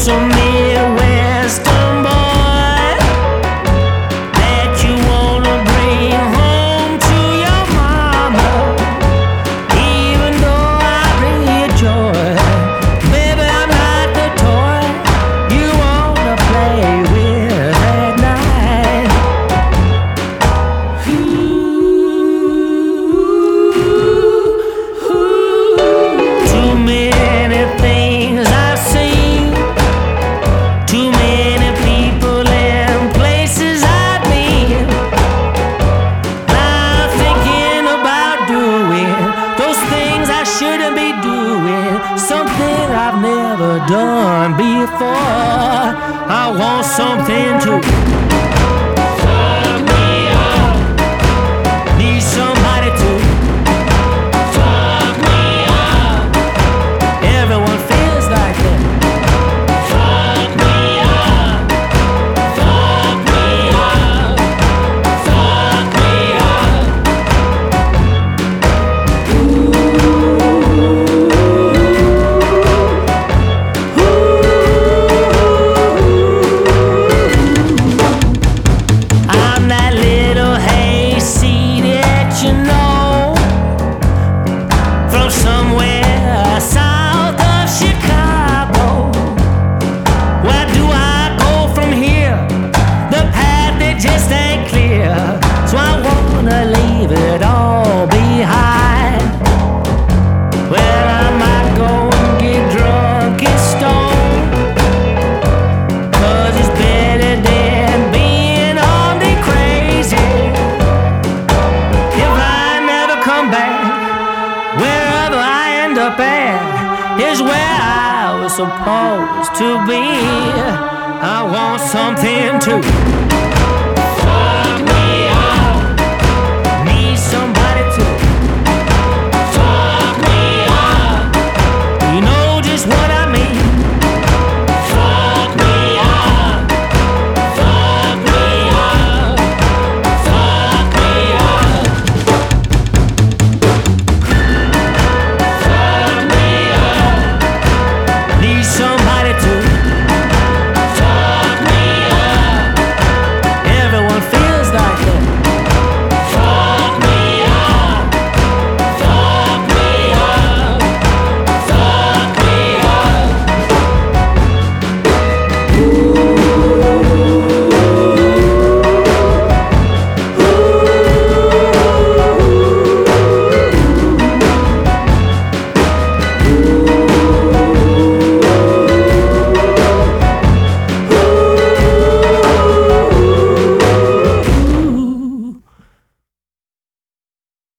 some Midwestern boy that you wanna bring home to your mama, even though I bring you joy. Baby, I'm not the toy you wanna play with at night. Too many things I've seen, too many people and places I've been. Now thinking about doing those things I shouldn't be doing, something I've never done before. I want something to fuck me up. Need somebody to fuck me up. Everyone feels like that. Fuck me up. Fuck me up. Fuck me up. I'm that little hayseed that you know from somewhere south of Chicago. Where do I go from here? The path it just ain't clear, so I wanna leave it all behind. Well, I might go and get drunk and stoned, 'cause it's better than being on the crazy. If I never come back, wherever I end up at is where I was supposed to be. I want something to fuck me up. Need somebody to fuck me up. You know just what I mean.